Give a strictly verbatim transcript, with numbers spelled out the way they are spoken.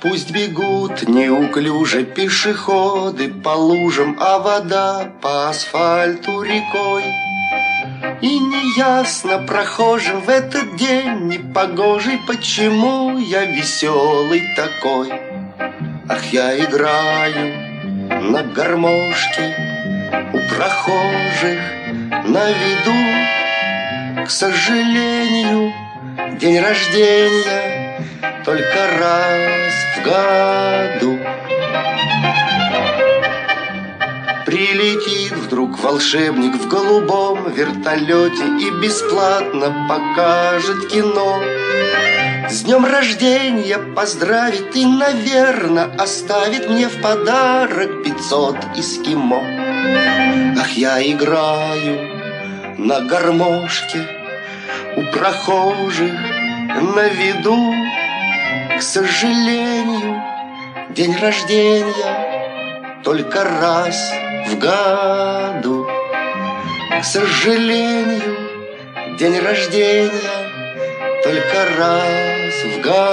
Пусть бегут неуклюже пешеходы по лужам, а вода по асфальту рекой. И неясно прохожим в этот день непогожий, почему я веселый такой. Ах, я играю на гармошке у прохожих на виду. К сожалению, день рождения только раз в году. Прилетит вдруг волшебник в голубом вертолете и бесплатно покажет кино. С днем рождения поздравит и, наверное, оставит мне в подарок пятьсот эскимо. Ах, я играю на гармошке у прохожих на виду. К сожалению, день рождения только раз в году. К сожалению, день рождения только раз в году.